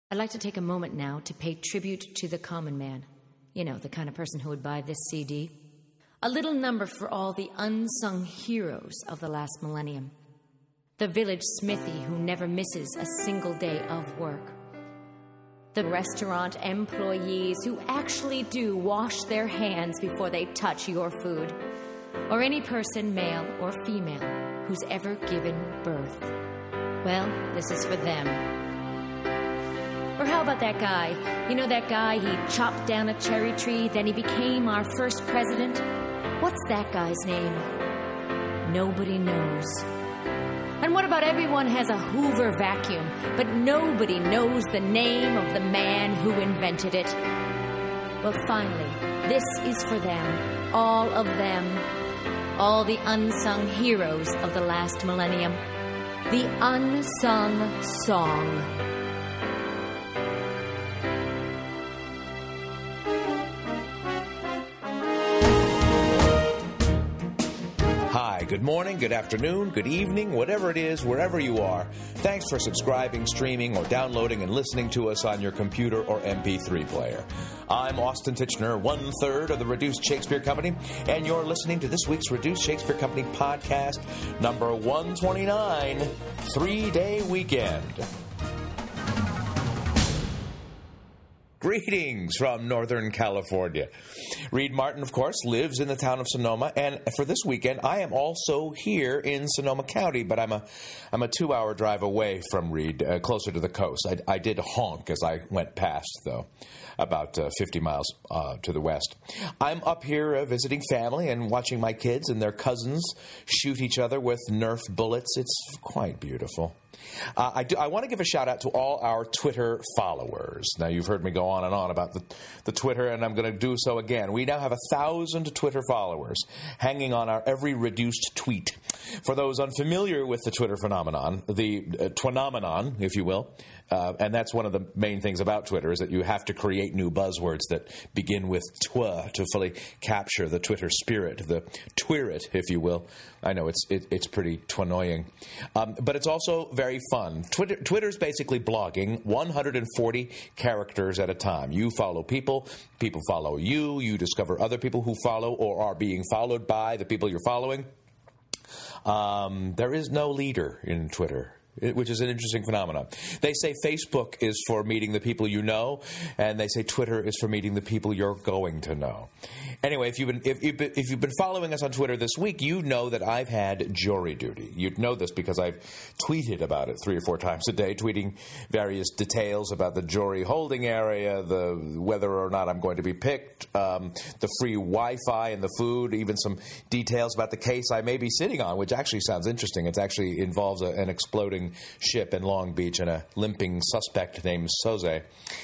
I'd like to take a moment now to pay tribute to the common man. You know, the kind of person who would buy this CD. A little number for all the unsung heroes of the last millennium. The village smithy who never misses a single day of work. The restaurant employees who actually do wash their hands before they touch your food. Or any person, male or female, who's ever given birth. Well, this is for them. Or how about that guy? You know that guy, he chopped down a cherry tree, then he became our first president? What's that guy's name? Nobody knows. And what about everyone has a Hoover vacuum, but nobody knows the name of the man who invented it? Well, finally, this is for them, all of them, all the unsung heroes of the last millennium. The unsung song. Good morning, good afternoon, good evening, whatever it is, wherever you are. Thanks for subscribing, streaming, or downloading and listening to us on your computer or MP3 player. I'm Austin Tichenor, 1/3 of the Reduced Shakespeare Company, and you're listening to this week's Reduced Shakespeare Company podcast, number 129, 3-Day Weekend. Greetings from Northern California. Reed Martin, of course, lives in the town of Sonoma, and for this weekend, I am also here in Sonoma County, but I'm a 2-hour drive away from Reed, closer to the coast. I did honk as I went past, though, about 50 miles to the west. I'm up here visiting family and watching my kids and their cousins shoot each other with Nerf bullets. It's quite beautiful. I want to give a shout-out to all our Twitter followers. Now, you've heard me go on and on about the Twitter, and I'm going to do so again. We now have 1,000 Twitter followers hanging on our every reduced tweet. For those unfamiliar with the Twitter phenomenon, the twinomenon, if you will, and that's one of the main things about Twitter, is that you have to create new buzzwords that begin with twa to fully capture the Twitter spirit, the twirret, if you will. I know it's pretty twanoying. But it's also very fun. Twitter's basically blogging 140 characters at a time. You follow people, people follow you, you discover other people who follow or are being followed by the people you're following. There is no leader in Twitter, which is an interesting phenomenon. They say Facebook is for meeting the people you know, and they say Twitter is for meeting the people you're going to know. Anyway, if you've been following us on Twitter this week, you know that I've had jury duty. You'd know this because I've tweeted about it 3 or 4 times a day, tweeting various details about the jury holding area, whether or not I'm going to be picked, the free Wi-Fi and the food, even some details about the case I may be sitting on, which actually sounds interesting. It actually involves an exploding ship in Long Beach and a limping suspect named Soze.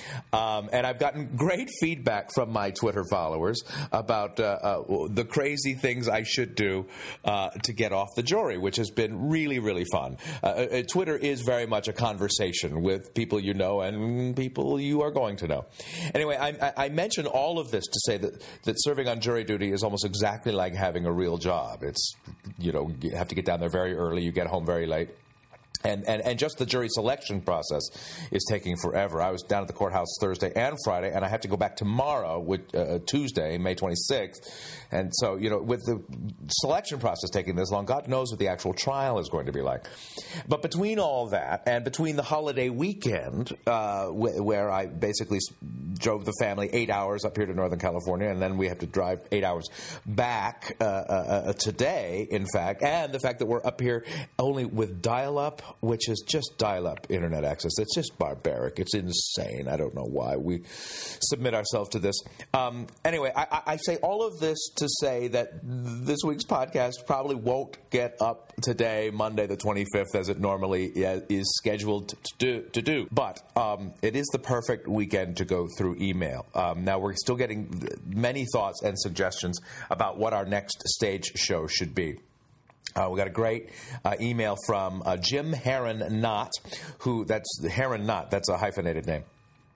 And I've gotten great feedback from my Twitter followers about the crazy things I should do to get off the jury, which has been really, really fun. Twitter is very much a conversation with people you know and people you are going to know. Anyway, I mention all of this to say that serving on jury duty is almost exactly like having a real job. It's, you have to get down there very early, you get home very late. And just the jury selection process is taking forever. I was down at the courthouse Thursday and Friday, and I have to go back tomorrow, Tuesday, May 26th. And so, with the selection process taking this long, God knows what the actual trial is going to be like. But between all that and between the holiday weekend, where I basically drove the family 8 hours up here to Northern California, and then we have to drive 8 hours back today, in fact, and the fact that we're up here only with dial-up, which is just dial-up internet access. It's just barbaric. It's insane. I don't know why we submit ourselves to this. Anyway, I say all of this to say that this week's podcast probably won't get up today, Monday the 25th, as it normally is scheduled to do. But it is the perfect weekend to go through email. Now, we're still getting many thoughts and suggestions about what our next stage show should be. We got a great email from Jim Heron Knott, that's Heron Knott. That's a hyphenated name.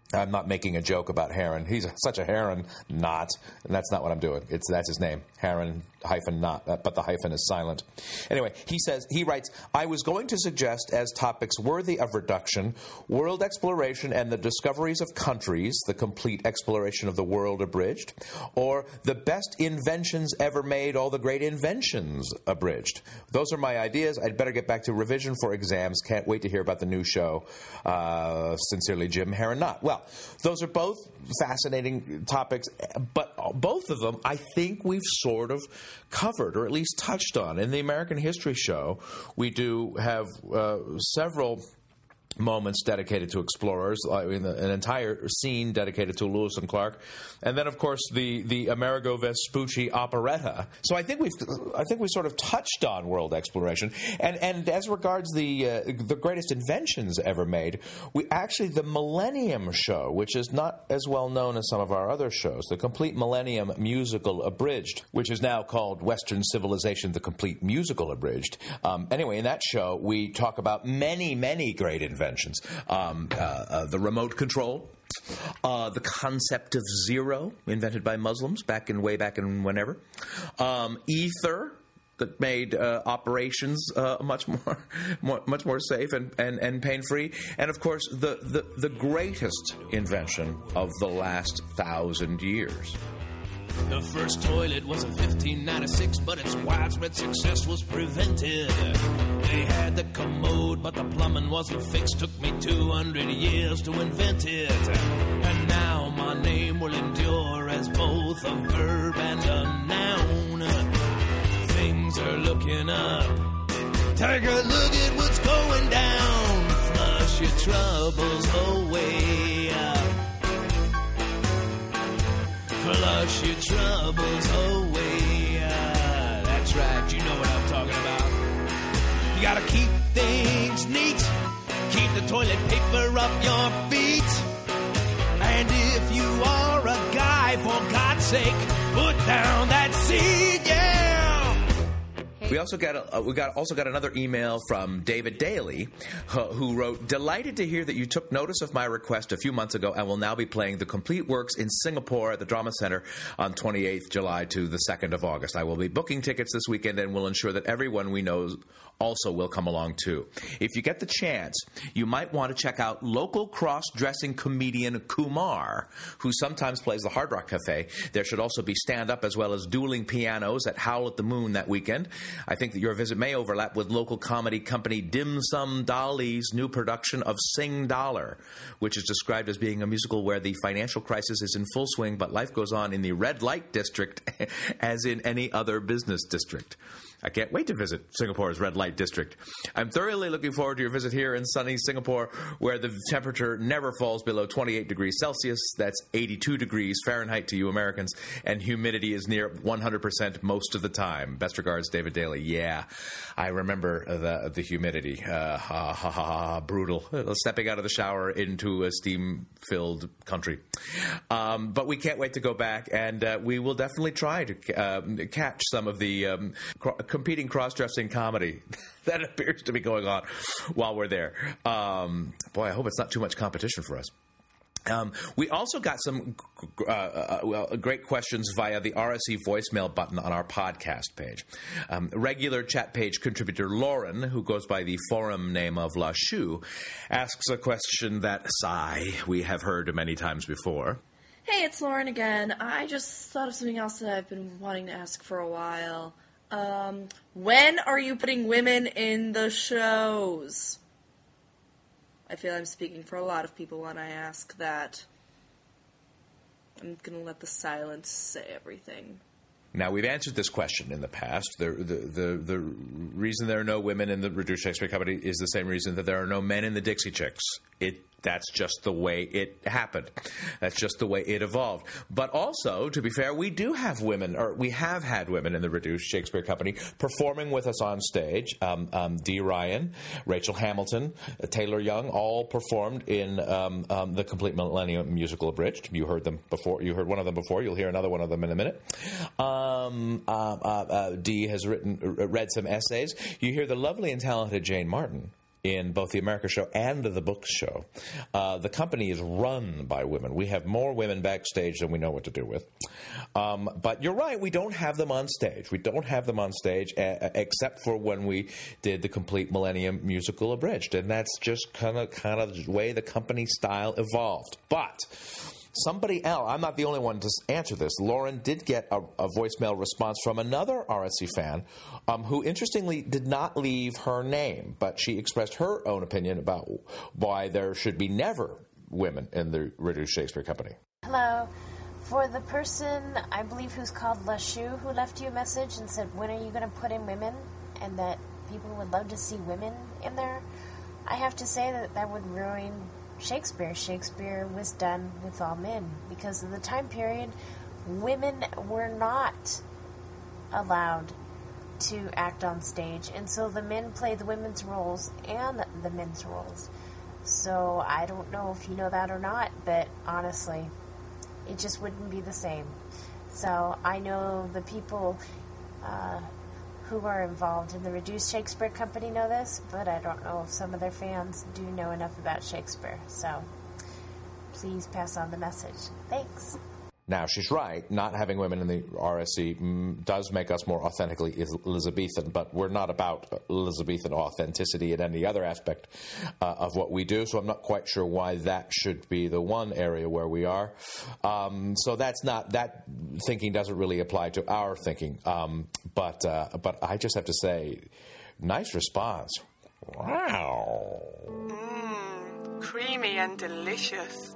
I'm not making a joke about Heron. He's such a Heron, not. And that's not what I'm doing. That's his name. Heron hyphen not, but the hyphen is silent. Anyway, he writes, I was going to suggest as topics worthy of reduction, world exploration and the discoveries of countries, the complete exploration of the world abridged, or the best inventions ever made, all the great inventions abridged. Those are my ideas. I'd better get back to revision for exams. Can't wait to hear about the new show. Sincerely, Jim Heron Not. Well, those are both fascinating topics, but both of them I think we've sort of covered, or at least touched on. In the American History Show, we do have several moments dedicated to explorers, an entire scene dedicated to Lewis and Clark, and then of course the Amerigo Vespucci operetta. So I think we sort of touched on world exploration, and as regards the greatest inventions ever made, the Millennium Show, which is not as well known as some of our other shows, the Complete Millennium Musical Abridged, which is now called Western Civilization: The Complete Musical Abridged. Anyway, in that show we talk about many great inventions. The remote control, the concept of zero, invented by Muslims way back in whenever, ether, that made operations much more safe and pain-free, and of course the greatest invention of the last 1,000 years. The first toilet was in 1596, but its widespread success was prevented. They had the commode, but the plumbing wasn't fixed. Took me 200 years to invent it. And now my name will endure as both a verb and a noun. Things are looking up. Take a look at what's going down. Flush your troubles away. Flush your troubles away. That's right, you know what I'm talking about. You gotta keep things neat. Keep the toilet paper up your feet. And if you are a guy, for God's sake, put down that seat, yeah! We also got another email from David Daly, who wrote, delighted to hear that you took notice of my request a few months ago and will now be playing the complete works in Singapore at the Drama Center on 28th July to the 2nd of August. I will be booking tickets this weekend and will ensure that everyone we know also will come along too. If you get the chance, you might want to check out local cross-dressing comedian Kumar, who sometimes plays the Hard Rock Cafe. There should also be stand-up as well as dueling pianos at Howl at the Moon that weekend. I think that your visit may overlap with local comedy company Dim Sum Dolly's new production of Sing Dollar, which is described as being a musical where the financial crisis is in full swing, but life goes on in the red light district as in any other business district. I can't wait to visit Singapore's red light district. I'm thoroughly looking forward to your visit here in sunny Singapore, where the temperature never falls below 28 degrees Celsius. That's 82 degrees Fahrenheit to you Americans, and humidity is near 100% most of the time. Best regards, David Daly. Yeah, I remember the humidity. Brutal. Stepping out of the shower into a steam-filled country. But we can't wait to go back, and we will definitely try to catch some of the competing cross-dressing comedy that appears to be going on while we're there. Boy, I hope it's not too much competition for us. We also got some great questions via the RSC voicemail button on our podcast page. Regular chat page contributor Lauren, who goes by the forum name of La Chou, asks a question that, sigh, we have heard many times before. Hey, it's Lauren again. I just thought of something else that I've been wanting to ask for a while. When are you putting women in the shows? I feel I'm speaking for a lot of people when I ask that. I'm going to let the silence say everything. Now, we've answered this question in the past. The reason there are no women in the Reduced Shakespeare Company is the same reason that there are no men in the Dixie Chicks. That's just the way it happened. That's just the way it evolved. But also, to be fair, we do have women, or we have had women in the Reduced Shakespeare Company performing with us on stage. Dee Ryan, Rachel Hamilton, Taylor Young, all performed in the Complete Millennium Musical Abridged. You heard them before. You heard one of them before. You'll hear another one of them in a minute. Dee has read some essays. You hear the lovely and talented Jane Martin in both the America show and the Books show. The company is run by women. We have more women backstage than we know what to do with. But you're right, we don't have them on stage. We don't have them on stage except for when we did the Complete Millennium musical abridged. And that's just kind of the way the company style evolved. But somebody else, I'm not the only one to answer this. Lauren did get a voicemail response from another RSC fan who, interestingly, did not leave her name, but she expressed her own opinion about why there should be never women in the Reduced Shakespeare Company. Hello. For the person, I believe, who's called LaShu, who left you a message and said, when are you going to put in women, and that people would love to see women in there, I have to say that would ruin Shakespeare. Shakespeare was done with all men. Because of the time period, women were not allowed to act on stage. And so the men played the women's roles and the men's roles. So I don't know if you know that or not, but honestly, it just wouldn't be the same. So I know the people who are involved in the Reduced Shakespeare Company know this, but I don't know if some of their fans do know enough about Shakespeare. So please pass on the message. Thanks. Now, she's right. Not having women in the RSC does make us more authentically Elizabethan, but we're not about Elizabethan authenticity in any other aspect of what we do, so I'm not quite sure why that should be the one area where we are. So that thinking doesn't really apply to our thinking. But I just have to say, nice response. Wow. Creamy and delicious.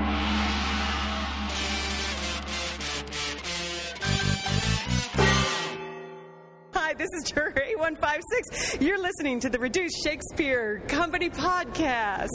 Hi, this is Juror 8156. You're listening to the Reduced Shakespeare Company podcast.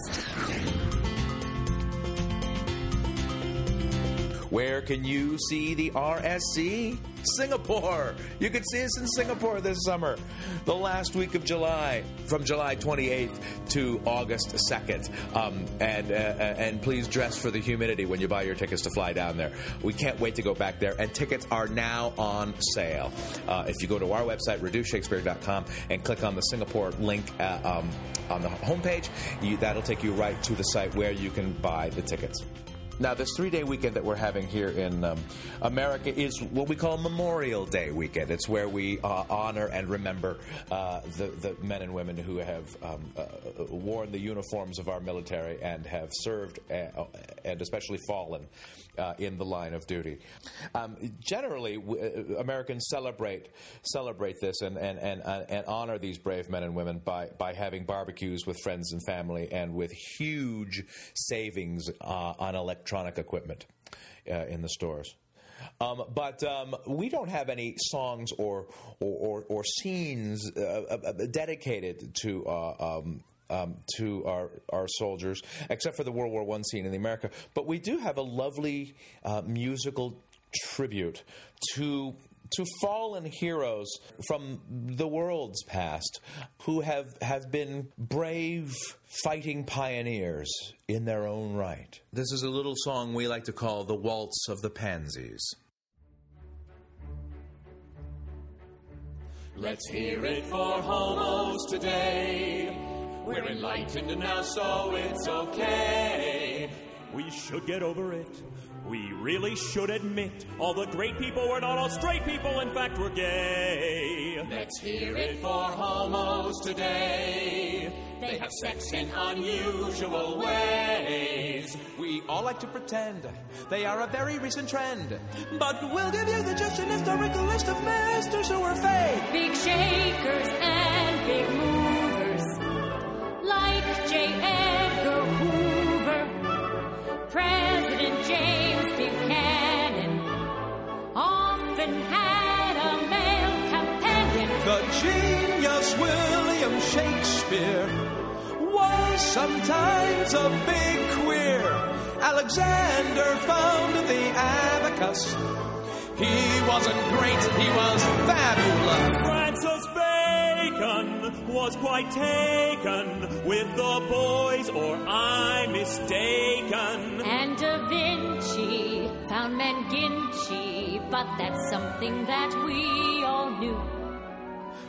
Where can you see the RSC? Singapore. You can see us in Singapore this summer, the last week of July, from July 28th to August 2nd. And please dress for the humidity when you buy your tickets to fly down there. We can't wait to go back there, and tickets are now on sale. If you go to our website, reducedshakespeare.com, and click on the Singapore link on the homepage, that'll take you right to the site where you can buy the tickets. Now, this 3-day weekend that we're having here in America is what we call Memorial Day weekend. It's where we honor and remember the men and women who have worn the uniforms of our military and have served and especially fallen in the line of duty. Generally, Americans celebrate this and honor these brave men and women by having barbecues with friends and family and with huge savings on electronic equipment in the stores. But we don't have any songs or scenes dedicated to our soldiers, except for the World War I scene in the America. But we do have a lovely musical tribute to fallen heroes from the world's past who have been brave fighting pioneers in their own right. This is a little song we like to call the Waltz of the Pansies. Let's hear it for homos today. We're enlightened now, so it's okay. We should get over it. We really should admit all the great people were not all straight people. In fact, we're gay. Let's hear it for homos today. They have sex in unusual ways. We all like to pretend they are a very recent trend, but we'll give you the just and historical list of masters who are fake. Big shakers and big movers, like J. Edgar Hoover, President James Buchanan, often had a male companion. The genius William Shakespeare was sometimes a big queer. Alexander found the abacus. He wasn't great, he was fabulous. Francis Bacon was quite taken with the boys, or I'm mistaken. And Da Vinci found Manginchi, but that's something that we all knew.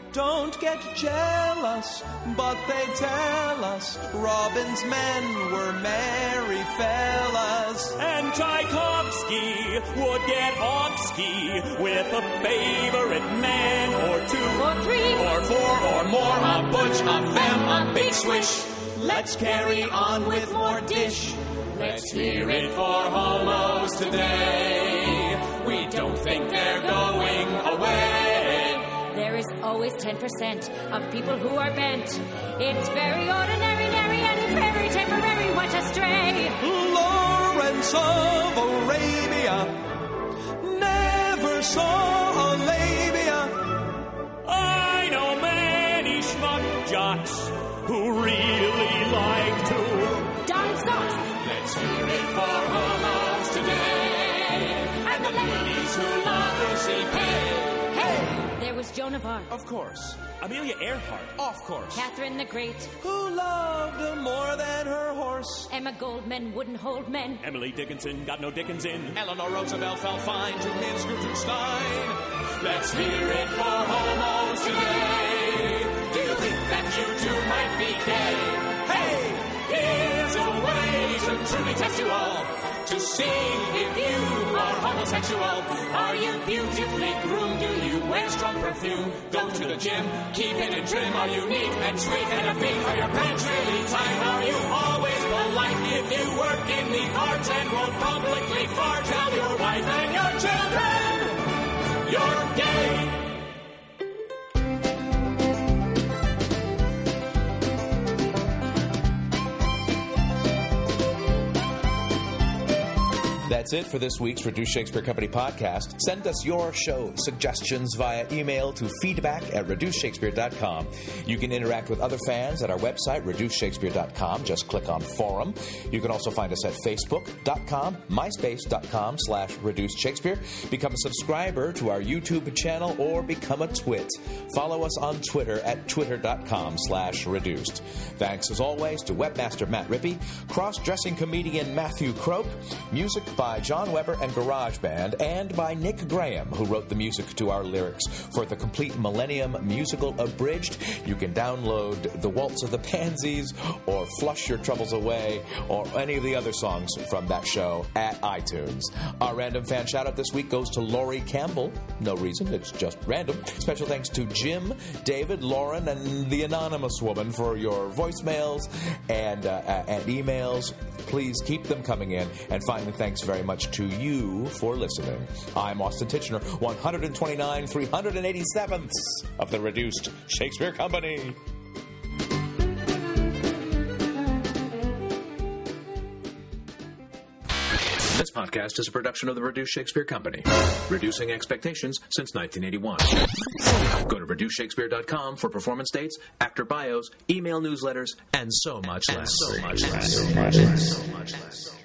Don't get jealous, but they tell us Robin's men were merry fellas. And Tchaikovsky would get off-ski with a favorite man or two. Or 3. Or 4 or more, a butch, a femme, a big swish. Let's carry on with more dish. Let's hear it for homos today. We don't think they're going away. There is always 10% of people who are bent. It's very ordinary, and very temporary. What a stray! Lawrence of Arabia never saw a labia. I know many schmuck jocks who really like to Don socks. Let's hear it for homos today. And the ladies who love to see pay. Hey, there was Joan of Arc, Of course. Amelia Earhart. Of course. Catherine the Great, Who loved her more than her horse. Emma Goldman wouldn't hold men. Emily Dickinson got no Dickens in. Eleanor Roosevelt felt fine to Ms. Gertrude Stein. Let's hear it for homos today. Do you think that you too might be gay? Hey, here's a way to truly test you all. To see if you are homosexual. Are you beautifully groomed? Do you wear strong perfume? Go to the gym, keep it in trim. Are you neat and sweet and a beat? Are your pants really tight? Are you always polite? If you work in the arts and won't publicly fart, tell your wife and your children you're gay. That's it for this week's Reduced Shakespeare Company podcast. Send us your show suggestions via email to feedback@reducedshakespeare.com. You can interact with other fans at our website, reducedshakespeare.com. Just click on forum. You can also find us at facebook.com, myspace.com/reducedshakespeare. Become a subscriber to our YouTube channel or become a twit. Follow us on Twitter at twitter.com/reduced. Thanks as always to webmaster Matt Rippey, cross-dressing comedian Matthew Croak, music by John Weber and GarageBand, and by Nick Graham, who wrote the music to our lyrics for the complete Millennium Musical Abridged. You can download The Waltz of the Pansies or Flush Your Troubles Away or any of the other songs from that show at iTunes. Our random fan shout-out this week goes to Laurie Campbell. No reason, it's just random. Special thanks to Jim, David, Lauren, and the anonymous woman for your voicemails and emails. Please keep them coming in. And finally, thanks very much to you for listening. I'm Austin Tichenor, 129 387th of the Reduced Shakespeare Company. This podcast is a production of the Reduced Shakespeare Company, reducing expectations since 1981. Go to reducedshakespeare.com for performance dates, actor bios, email newsletters, and so much less.